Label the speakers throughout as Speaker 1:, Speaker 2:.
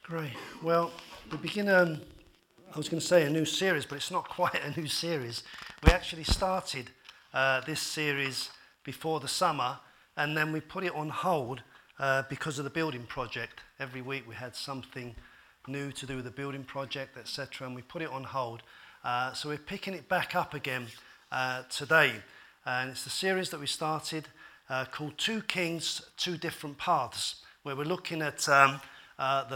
Speaker 1: Great. Well, we begin, I was going to say a new series, but it's not quite a new series. We actually started this series before the summer, and then we put it on hold because of the building project. Every week we had something new to do with the building project, etc., and we put it on hold. So we're picking it back up again today. And it's the series that we started called Two Kings, Two Different Paths, where we're looking at the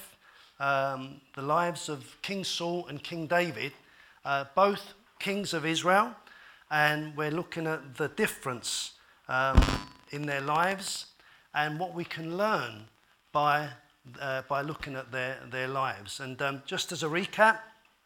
Speaker 1: lives of King Saul and King David, both kings of Israel, and we're looking at the difference in their lives and what we can learn by looking at their lives. And just as a recap,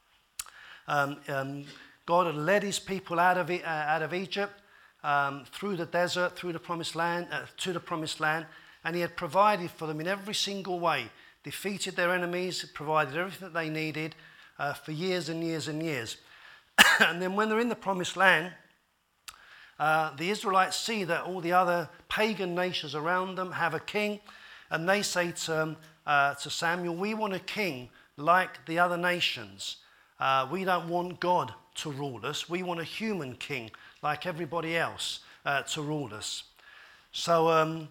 Speaker 1: God had led his people out of Egypt, through the desert, through the promised land, to the promised land, and he had provided for them in every single way, defeated their enemies, provided everything that they needed for years and years and years. And then when they're in the promised land, the Israelites see that all the other pagan nations around them have a king, and they say to Samuel, we want a king like the other nations. We don't want God to rule us. We want a human king like everybody else to rule us. So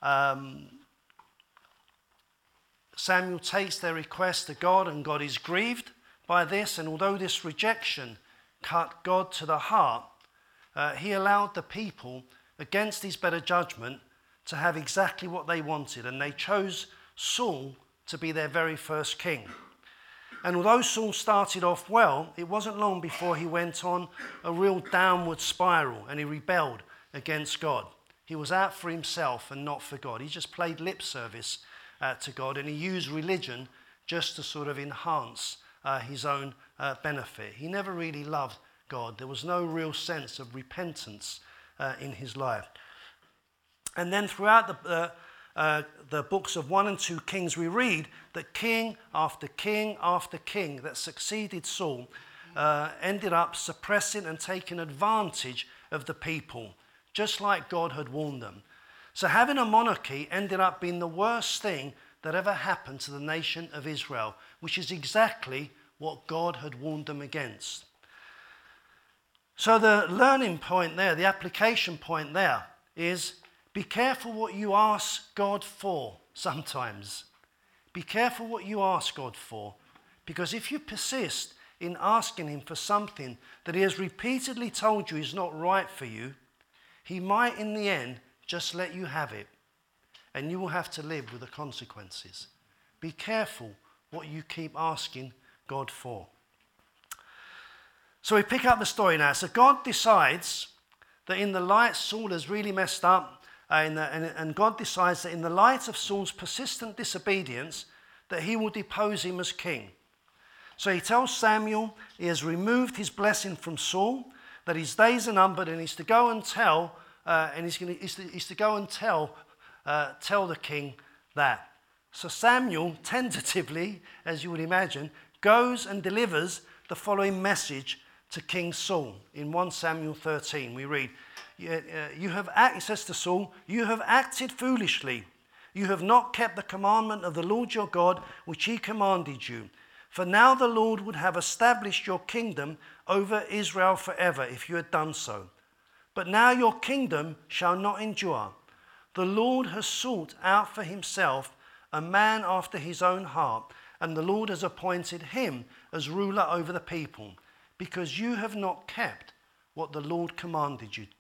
Speaker 1: Samuel takes their request to God, and God is grieved by this. And although this rejection cut God to the heart, he allowed the people, against his better judgment, to have exactly what they wanted. And they chose Saul to be their very first king. And although Saul started off well, it wasn't long before he went on a real downward spiral and he rebelled against God. He was out for himself and not for God. He just played lip service to God, and he used religion just to sort of enhance his own benefit. He never really loved God. There was no real sense of repentance in his life. And then throughout the books of 1 and 2 Kings, we read that king after king after king that succeeded Saul ended up suppressing and taking advantage of the people, just like God had warned them. So having a monarchy ended up being the worst thing that ever happened to the nation of Israel, which is exactly what God had warned them against. So the learning point there, the application point there is, be careful what you ask God for sometimes. Be careful what you ask God for, because if you persist in asking him for something that he has repeatedly told you is not right for you, he might in the end just let you have it, and you will have to live with the consequences. Be careful what you keep asking God for. So we pick up the story now. So God decides that in the light, Saul has really messed up, and God decides that in the light of Saul's persistent disobedience, that he will depose him as king. So he tells Samuel he has removed his blessing from Saul, that his days are numbered, and he's to go and tell, tell the king that. So Samuel, tentatively, as you would imagine, goes and delivers the following message to King Saul. In 1 Samuel 13, we read, he says to Saul, you have acted foolishly. You have not kept the commandment of the Lord your God, which he commanded you. For now the Lord would have established your kingdom over Israel forever if you had done so. But now your kingdom shall not endure. The Lord has sought out for himself a man after his own heart, and the Lord has appointed him as ruler over the people, because you have not kept what the Lord commanded you.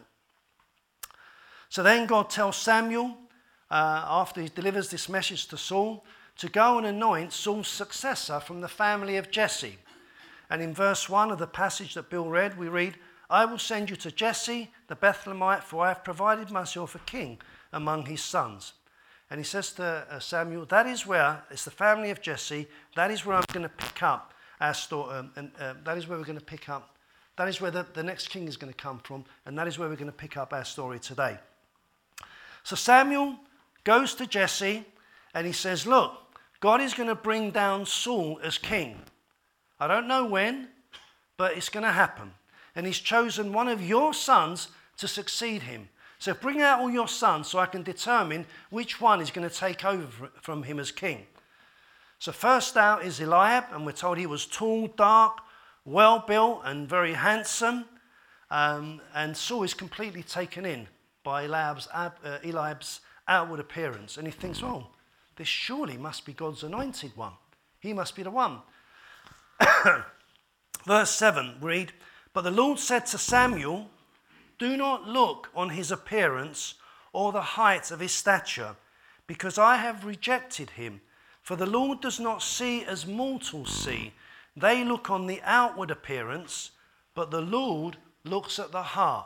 Speaker 1: So then God tells Samuel, after he delivers this message to Saul, to go and anoint Saul's successor from the family of Jesse. And in verse 1 of the passage that Bill read, we read, I will send you to Jesse the Bethlehemite, for I have provided myself a king among his sons. And he says to Samuel, that is where, it's the family of Jesse, that is where I'm going to pick up our story, that is where we're going to pick up, that is where the next king is going to come from, and that is where we're going to pick up our story today. So Samuel goes to Jesse, and he says, look, God is going to bring down Saul as king. I don't know when, but it's going to happen. And he's chosen one of your sons to succeed him. So bring out all your sons so I can determine which one is going to take over from him as king. So first out is Eliab, and we're told he was tall, dark, well-built, and very handsome. And Saul is completely taken in by Eliab's outward appearance. And he thinks, well, this surely must be God's anointed one. He must be the one. Verse 7, read, "But the Lord said to Samuel, do not look on his appearance or the height of his stature, because I have rejected him. For the Lord does not see as mortals see. They look on the outward appearance, but the Lord looks at the heart."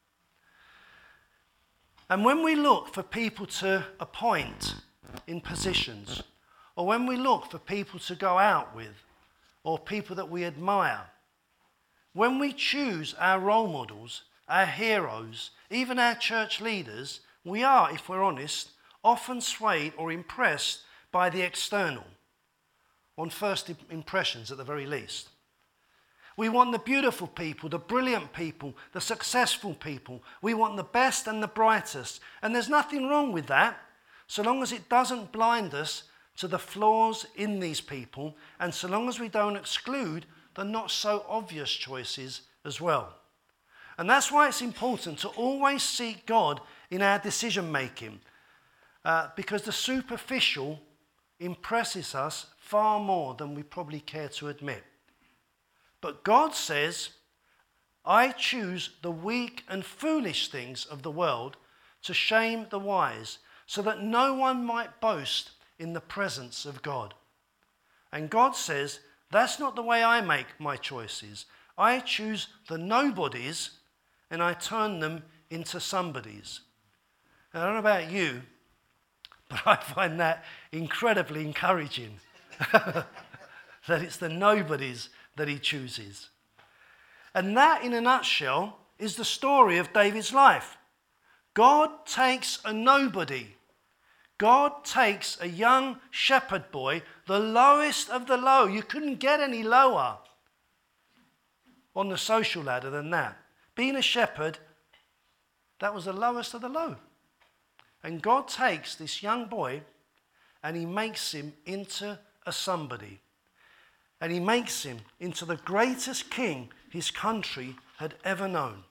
Speaker 1: And when we look for people to appoint in positions, or when we look for people to go out with, or people that we admire, when we choose our role models, our heroes, even our church leaders, we are, if we're honest, often swayed or impressed by the external, on first impressions at the very least. We want the beautiful people, the brilliant people, the successful people. We want the best and the brightest. And there's nothing wrong with that, so long as it doesn't blind us to the flaws in these people, and so long as we don't exclude the not so obvious choices as well. And that's why it's important to always seek God in our decision making, because the superficial impresses us far more than we probably care to admit. But God says, I choose the weak and foolish things of the world to shame the wise, so that no one might boast in the presence of God. And God says, that's not the way I make my choices. I choose the nobodies and I turn them into somebodies. And I don't know about you, but I find that incredibly encouraging. That it's the nobodies that he chooses. And that, in a nutshell, is the story of David's life. God takes a nobody. God takes a young shepherd boy, the lowest of the low. You couldn't get any lower on the social ladder than that. Being a shepherd, that was the lowest of the low. And God takes this young boy and he makes him into a somebody. And he makes him into the greatest king his country had ever known.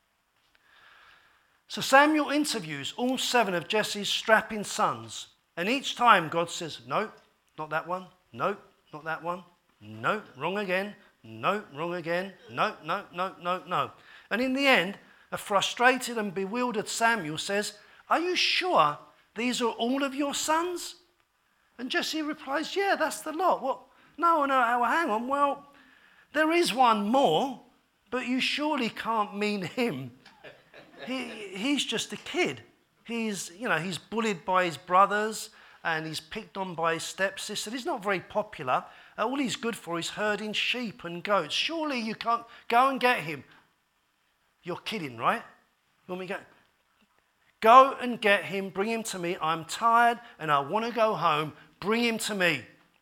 Speaker 1: So Samuel interviews all 7 of Jesse's strapping sons. And each time God says, no, not that one. No, not that one. No, wrong again. No, wrong again. No, no, no, no, no. And in the end, a frustrated and bewildered Samuel says, are you sure these are all of your sons? And Jesse replies, yeah, that's the lot. What? No, hang on. Well, there is one more, but you surely can't mean him. He's just a kid. He's bullied by his brothers and he's picked on by his stepsister. He's not very popular. All he's good for is herding sheep and goats. Surely you can't go and get him. You're kidding, right? You want me to go and get him, bring him to me. I'm tired and I want to go home. Bring him to me.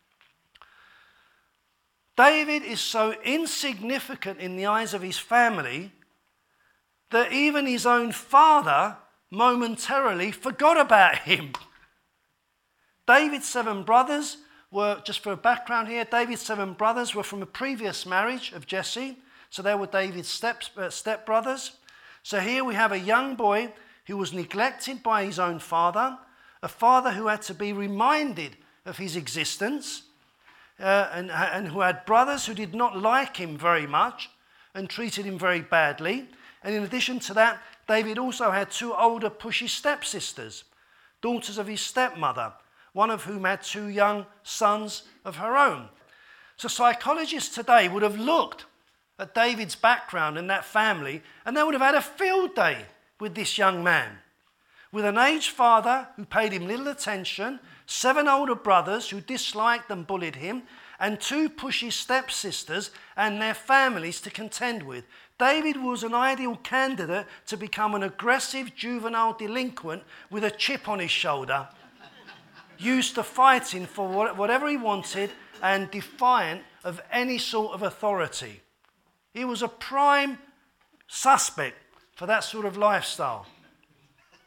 Speaker 1: David is so insignificant in the eyes of his family that even his own father momentarily forgot about him. David's 7 brothers were, just for a background here, David's 7 brothers were from a previous marriage of Jesse. So they were David's stepbrothers. So here we have a young boy who was neglected by his own father, a father who had to be reminded of his existence, and who had brothers who did not like him very much and treated him very badly. And in addition to that, David also had 2 older pushy stepsisters, daughters of his stepmother, one of whom had 2 young sons of her own. So psychologists today would have looked at David's background and that family, and they would have had a field day with this young man. With an aged father who paid him little attention, 7 older brothers who disliked and bullied him, and 2 pushy stepsisters and their families to contend with. David was an ideal candidate to become an aggressive juvenile delinquent with a chip on his shoulder, used to fighting for whatever he wanted and defiant of any sort of authority. He was a prime suspect for that sort of lifestyle.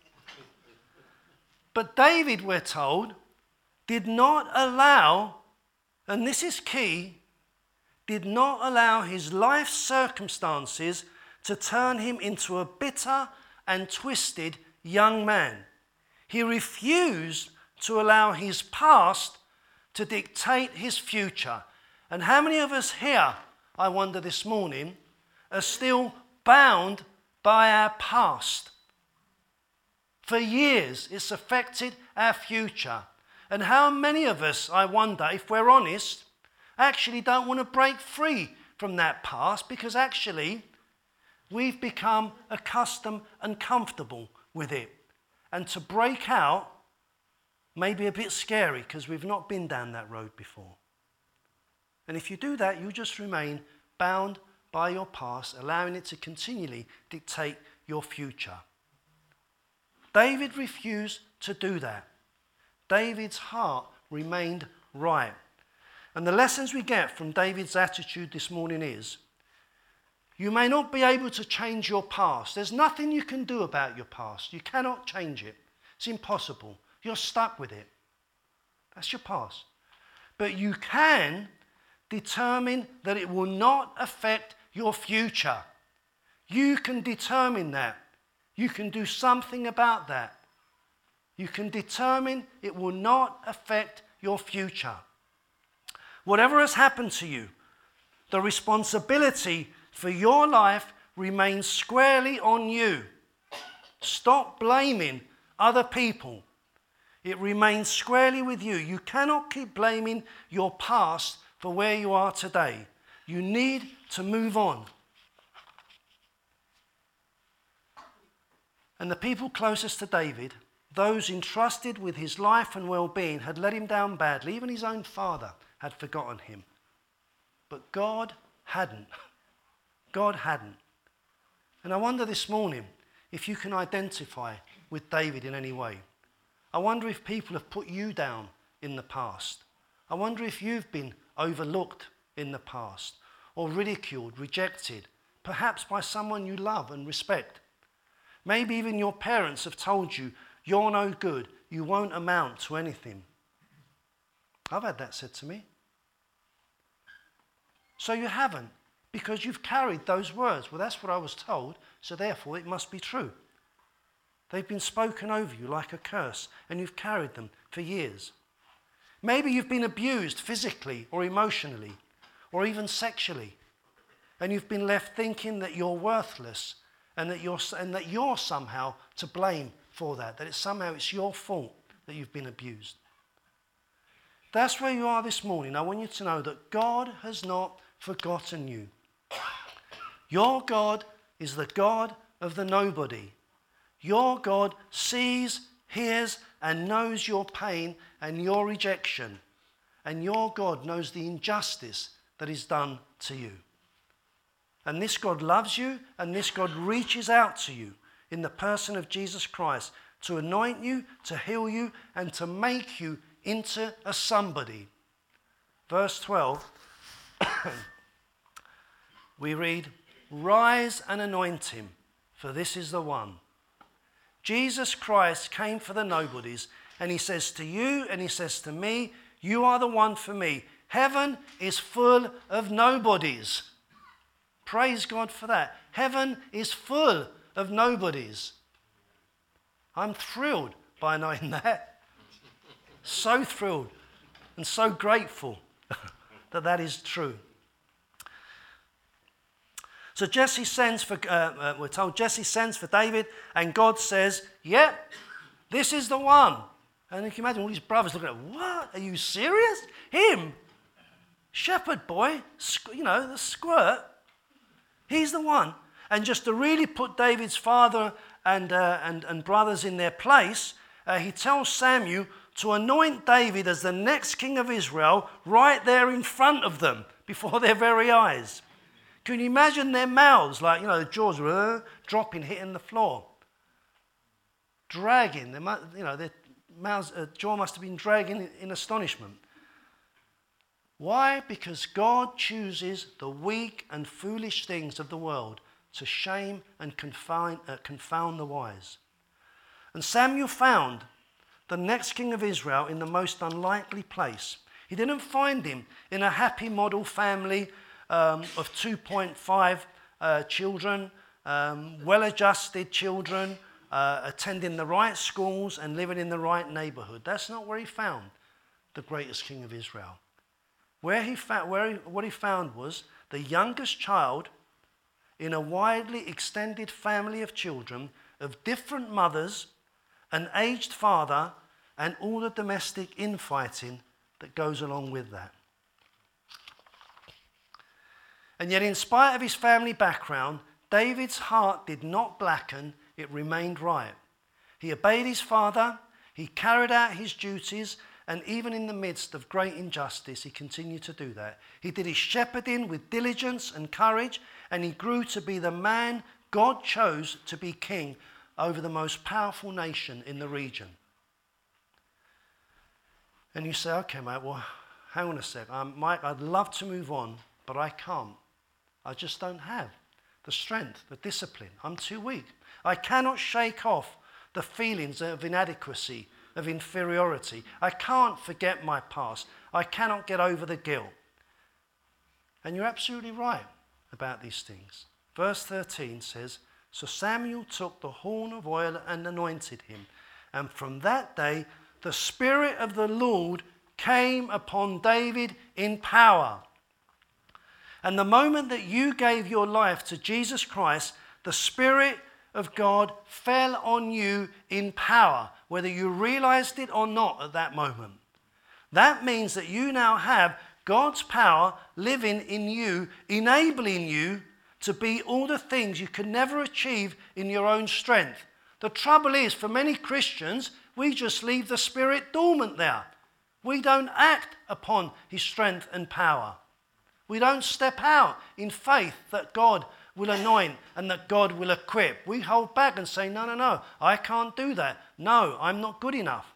Speaker 1: But David, we're told, did not allow and this is key, did not allow his life circumstances to turn him into a bitter and twisted young man. He refused to allow his past to dictate his future. And how many of us here, I wonder this morning, are still bound by our past? For years, it's affected our future. And how many of us, I wonder, if we're honest, actually don't want to break free from that past, because actually we've become accustomed and comfortable with it. And to break out may be a bit scary because we've not been down that road before. And if you do that, you just remain bound by your past, allowing it to continually dictate your future. David refused to do that. David's heart remained right. And the lessons we get from David's attitude this morning is, you may not be able to change your past. There's nothing you can do about your past. You cannot change it. It's impossible. You're stuck with it. That's your past. But you can determine that it will not affect your future. You can determine that. You can do something about that. You can determine it will not affect your future. Whatever has happened to you, the responsibility for your life remains squarely on you. Stop blaming other people. It remains squarely with you. You cannot keep blaming your past for where you are today. You need to move on. And the people closest to David, those entrusted with his life and well-being, had let him down badly. Even his own father had forgotten him. But God hadn't. God hadn't. And I wonder this morning if you can identify with David in any way. I wonder if people have put you down in the past. I wonder if you've been overlooked in the past, or ridiculed, rejected, perhaps by someone you love and respect. Maybe even your parents have told you, you're no good, you won't amount to anything. I've had that said to me. So you haven't, because you've carried those words. Well, that's what I was told, so therefore it must be true. They've been spoken over you like a curse, and you've carried them for years. Maybe you've been abused physically or emotionally, or even sexually, and you've been left thinking that you're worthless and that you're somehow to blame for that, that it's your fault that you've been abused. That's where you are this morning. I want you to know that God has not forgotten you. Your God is the God of the nobody. Your God sees, hears, and knows your pain and your rejection. And your God knows the injustice that is done to you. And this God loves you, and this God reaches out to you in the person of Jesus Christ to anoint you, to heal you, and to make you into a somebody. Verse 12, we read, "Rise and anoint him, for this is the one." Jesus Christ came for the nobodies, and he says to you and he says to me, you are the one for me. Heaven is full of nobodies. Praise God for that. Heaven is full of nobodies. I'm thrilled by knowing that. So thrilled and so grateful that that is true. So Jesse sends for, we're told Jesse sends for David, and God says, yep, this is the one. And you can imagine all his brothers looking at him, what? Are you serious? Him? Shepherd boy? The squirt? He's the one. And just to really put David's father and brothers in their place, he tells Samuel to anoint David as the next king of Israel right there in front of them, before their very eyes. Can you imagine their mouths, like, the jaws were dropping, hitting the floor? Dragging, their mouths, jaw must have been dragging in astonishment. Why? Because God chooses the weak and foolish things of the world to shame and confound the wise. And Samuel found the next king of Israel in the most unlikely place. He didn't find him in a happy model family of 2.5 children, well-adjusted children, attending the right schools and living in the right neighborhood. That's not where he found the greatest king of Israel. What he found was the youngest child in a widely extended family of children of different mothers, an aged father, and all the domestic infighting that goes along with that. And yet, in spite of his family background, David's heart did not blacken, it remained right. He obeyed his father, he carried out his duties, and even in the midst of great injustice, he continued to do that. He did his shepherding with diligence and courage, and he grew to be the man God chose to be king over the most powerful nation in the region. And you say, okay, mate, well, hang on a sec. Mike, I'd love to move on, but I can't. I just don't have the strength, the discipline. I'm too weak. I cannot shake off the feelings of inadequacy, of inferiority. I can't forget my past. I cannot get over the guilt. And you're absolutely right about these things. Verse 13 says, so Samuel took the horn of oil and anointed him. And from that day, the Spirit of the Lord came upon David in power. And the moment that you gave your life to Jesus Christ, the Spirit of God fell on you in power, whether you realized it or not at that moment. That means that you now have God's power living in you, enabling you to be all the things you could never achieve in your own strength. The trouble is, for many Christians, we just leave the Spirit dormant there. We don't act upon his strength and power. We don't step out in faith that God will anoint and that God will equip. We hold back and say, no, I can't do that. No, I'm not good enough.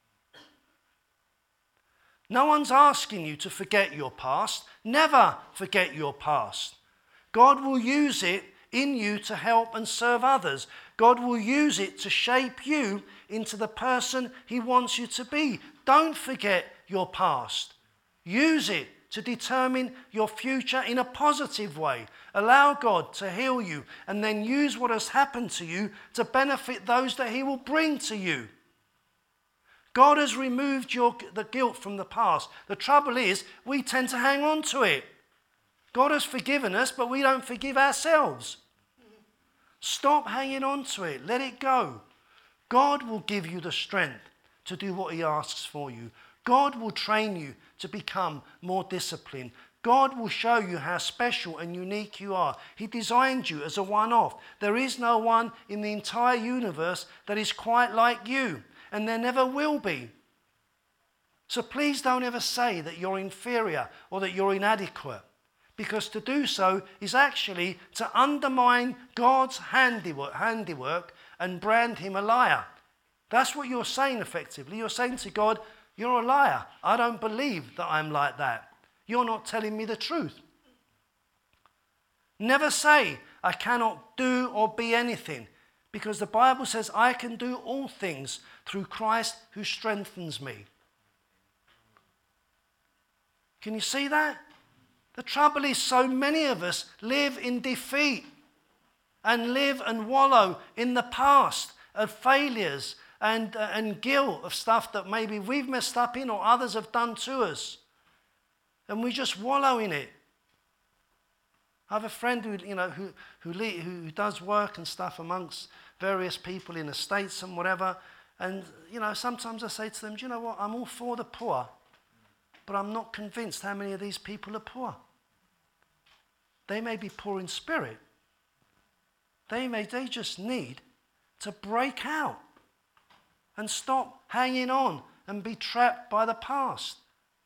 Speaker 1: No one's asking you to forget your past. Never forget your past. God will use it in you to help and serve others. God will use it to shape you into the person he wants you to be. Don't forget your past. Use it to determine your future in a positive way. Allow God to heal you and then use what has happened to you to benefit those that he will bring to you. God has removed the guilt from the past. The trouble is, we tend to hang on to it. God has forgiven us, but we don't forgive ourselves. Stop hanging on to it. Let it go. God will give you the strength to do what he asks for you. God will train you to become more disciplined. God will show you how special and unique you are. He designed you as a one-off. There is no one in the entire universe that is quite like you, and there never will be. So please don't ever say that you're inferior or that you're inadequate, because to do so is actually to undermine God's handiwork and brand him a liar. That's what you're saying effectively. You're saying to God, you're a liar. I don't believe that I'm like that. You're not telling me the truth. Never say, I cannot do or be anything, because the Bible says I can do all things through Christ who strengthens me. Can you see that? The trouble is, so many of us live in defeat and live and wallow in the past of failures and guilt of stuff that maybe we've messed up in or others have done to us. And we just wallow in it. I have a friend who does work and stuff amongst various people in the States and whatever. And, sometimes I say to them, do you know what? I'm all for the poor, but I'm not convinced how many of these people are poor. They may be poor in spirit. They just need to break out and stop hanging on and be trapped by the past.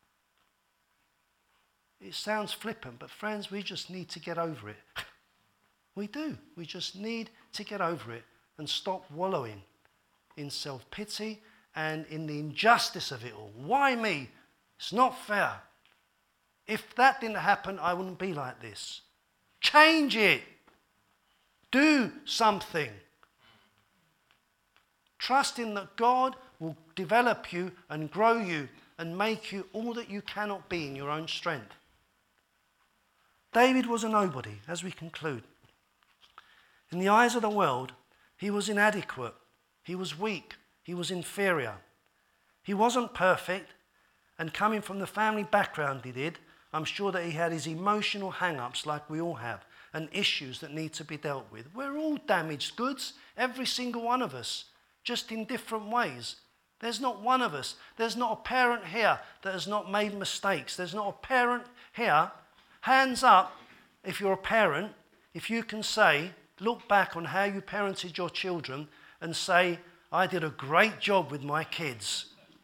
Speaker 1: It sounds flippant, but friends, we just need to get over it. We do. We just need to get over it and stop wallowing in self-pity and in the injustice of it all. Why me? It's not fair. If that didn't happen, I wouldn't be like this. Change it. Do something. Trusting that God will develop you and grow you and make you all that you cannot be in your own strength. David was a nobody, as we conclude. In the eyes of the world, he was inadequate. He was weak. He was inferior. He wasn't perfect, and coming from the family background he did, I'm sure that he had his emotional hang-ups like we all have, and issues that need to be dealt with. We're all damaged goods, every single one of us, just in different ways. There's not one of us. There's not a parent here that has not made mistakes. There's not a parent here. Hands up if you're a parent, if you can say, look back on how you parented your children and say, I did a great job with my kids.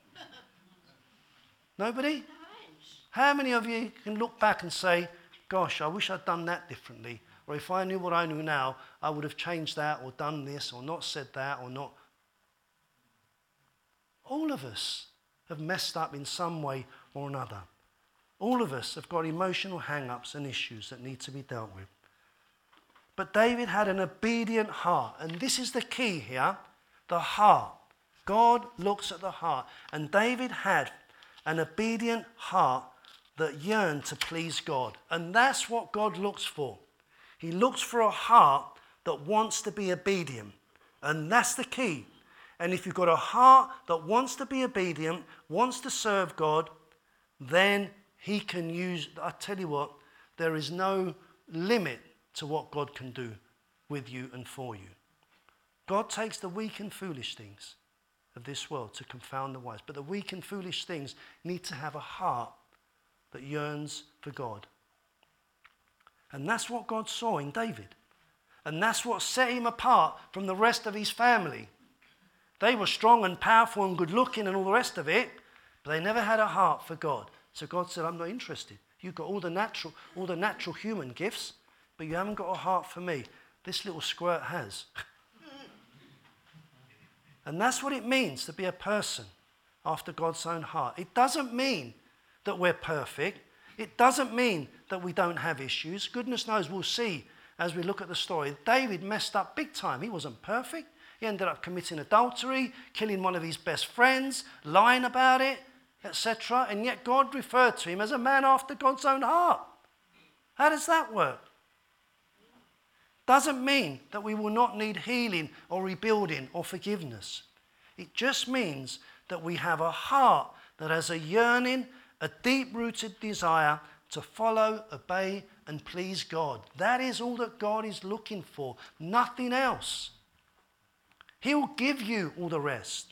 Speaker 1: Nobody? How many of you can look back and say, gosh, I wish I'd done that differently, or if I knew what I knew now, I would have changed that or done this or not said that or not. All of us have messed up in some way or another. All of us have got emotional hang-ups and issues that need to be dealt with. But David had an obedient heart, and this is the key here, the heart. God looks at the heart, and David had an obedient heart that yearned to please God. And that's what God looks for. He looks for a heart that wants to be obedient. And that's the key. And if you've got a heart that wants to be obedient, wants to serve God, then he can use, I tell you what, there is no limit to what God can do with you and for you. God takes the weak and foolish things of this world to confound the wise. But the weak and foolish things need to have a heart that yearns for God. And that's what God saw in David. And that's what set him apart from the rest of his family. They were strong and powerful and good looking and all the rest of it, but they never had a heart for God. So God said, I'm not interested. You've got all the natural human gifts, but you haven't got a heart for me. This little squirt has. And that's what it means to be a person after God's own heart. It doesn't mean that we're perfect. It doesn't mean that we don't have issues. Goodness knows, we'll see as we look at the story. David messed up big time. He wasn't perfect. He ended up committing adultery, killing one of his best friends, lying about it, etc. And yet God referred to him as a man after God's own heart. How does that work? Doesn't mean that we will not need healing or rebuilding or forgiveness. It just means that we have a heart that has a yearning, a deep-rooted desire to follow, obey, and please God. That is all that God is looking for, nothing else. He'll give you all the rest.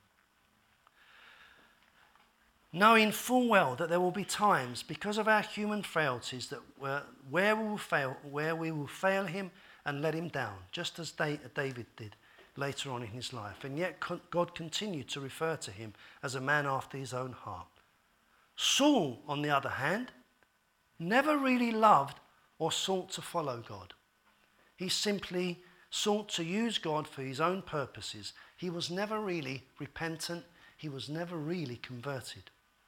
Speaker 1: Knowing full well that there will be times, because of our human frailties, that where we will fail him and let him down, just as David did later on in his life. And yet God continued to refer to him as a man after his own heart. Saul, on the other hand, never really loved or sought to follow God. He simply sought to use God for his own purposes. He was never really repentant. He was never really converted.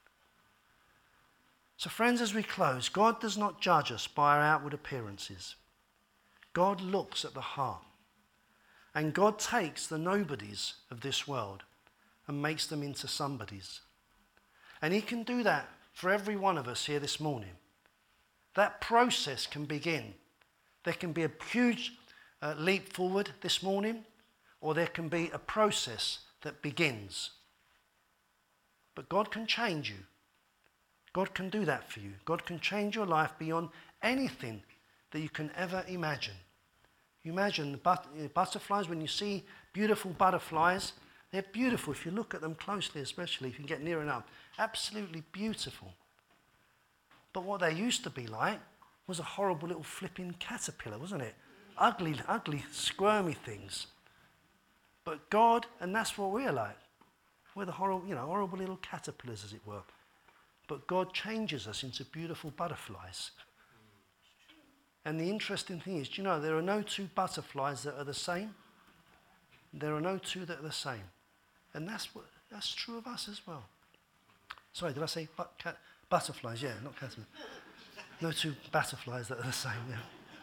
Speaker 1: So friends, as we close, God does not judge us by our outward appearances. God looks at the heart. And God takes the nobodies of this world and makes them into somebodies. And he can do that for every one of us here this morning. That process can begin. There can be a huge leap forward this morning, or there can be a process that begins. But God can change you. God can do that for you. God can change your life beyond anything that you can ever imagine. You imagine the butterflies, when you see beautiful butterflies, they're beautiful if you look at them closely, especially if you get near enough. Absolutely beautiful. But what they used to be like was a horrible little flipping caterpillar, wasn't it? Ugly, squirmy things. But God, and that's what we're like. We're the horrible little caterpillars, as it were. But God changes us into beautiful butterflies. And the interesting thing is, do you know, there are no two butterflies that are the same. There are no two that are the same. And that's true of us as well. Sorry, did I say butterflies? Yeah, not caterpillars. No two butterflies that are the same, yeah.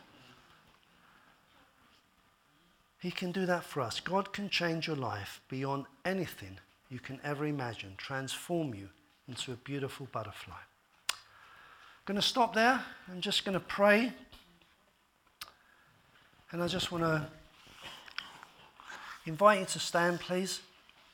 Speaker 1: He can do that for us. God can change your life beyond anything you can ever imagine, transform you into a beautiful butterfly. I'm going to stop there. I'm just going to pray. And I just want to invite you to stand, please.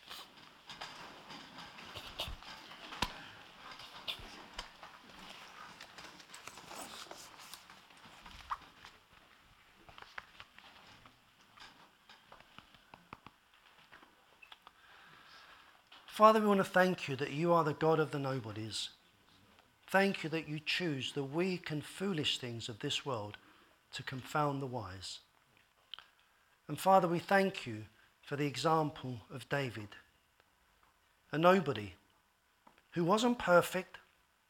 Speaker 1: Father, we want to thank you that you are the God of the nobodies. Thank you that you choose the weak and foolish things of this world to confound the wise. And Father, we thank you for the example of David, a nobody who wasn't perfect,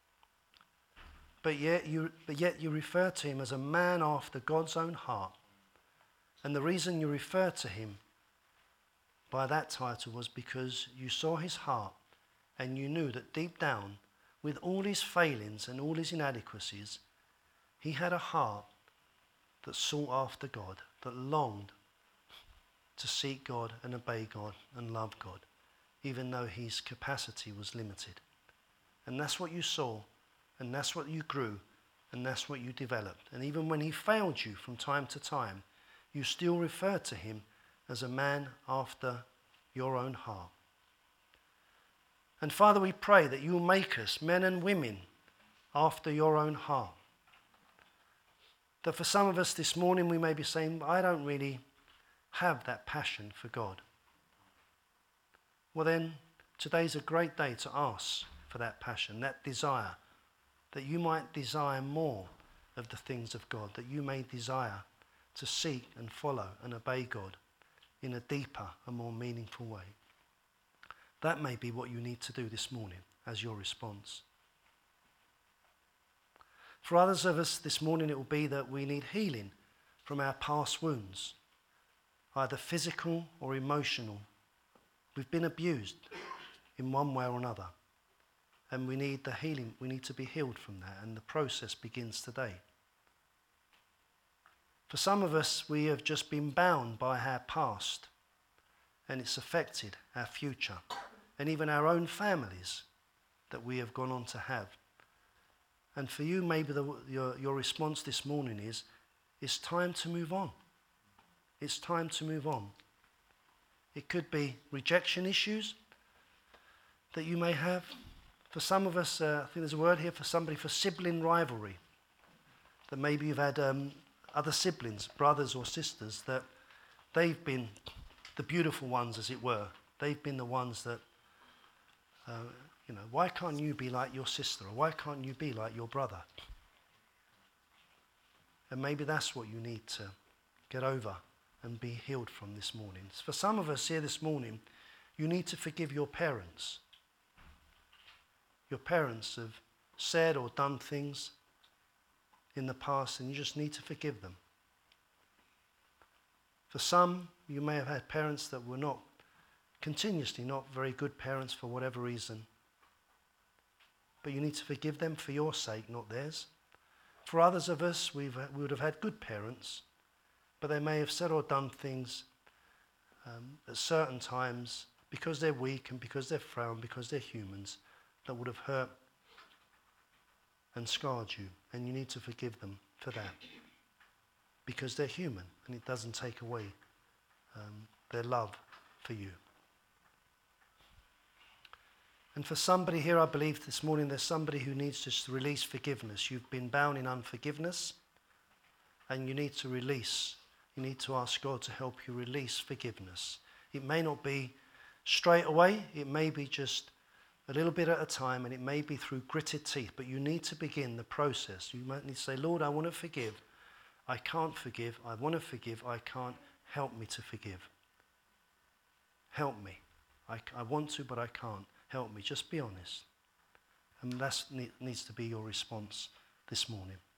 Speaker 1: but yet you refer to him as a man after God's own heart. And the reason you refer to him by that title was because you saw his heart and you knew that deep down, with all his failings and all his inadequacies, he had a heart that sought after God, that longed to seek God and obey God and love God, even though his capacity was limited. And that's what you saw, and that's what you grew, and that's what you developed. And even when he failed you from time to time, you still referred to him as a man after your own heart. And Father, we pray that you will make us men and women after your own heart. That for some of us this morning we may be saying, I don't really have that passion for God. Well then, today's a great day to ask for that passion, that desire, that you might desire more of the things of God, that you may desire to seek and follow and obey God in a deeper and more meaningful way. That may be what you need to do this morning as your response. For others of us this morning, it will be that we need healing from our past wounds, either physical or emotional. We've been abused in one way or another, and we need the healing. We need to be healed from that, and the process begins today. For some of us, we have just been bound by our past, and it's affected our future, and even our own families that we have gone on to have. And for you, maybe your response this morning is, it's time to move on. It's time to move on. It could be rejection issues that you may have. For some of us, I think there's a word here for somebody, for sibling rivalry. That maybe you've had other siblings, brothers or sisters, that they've been the beautiful ones, as it were. They've been the ones that, why can't you be like your sister? Or why can't you be like your brother? And maybe that's what you need to get over and be healed from this morning. For some of us here this morning, you need to forgive your parents. Your parents have said or done things in the past, and you just need to forgive them. For some, you may have had parents that were not very good parents for whatever reason. But you need to forgive them for your sake, not theirs. For others of us, we would have had good parents, but they may have said or done things at certain times because they're weak and because they're frail and because they're humans that would have hurt and scarred you. And you need to forgive them for that because they're human and it doesn't take away their love for you. And for somebody here, I believe this morning, there's somebody who needs to release forgiveness. You've been bound in unforgiveness, and you need to release. You need to ask God to help you release forgiveness. It may not be straight away. It may be just a little bit at a time, and it may be through gritted teeth, but you need to begin the process. You might need to say, Lord, I want to forgive. I can't forgive. I want to forgive. I can't. Help me to forgive. Help me. I want to, but I can't. Help me. Just be honest. And that needs to be your response this morning.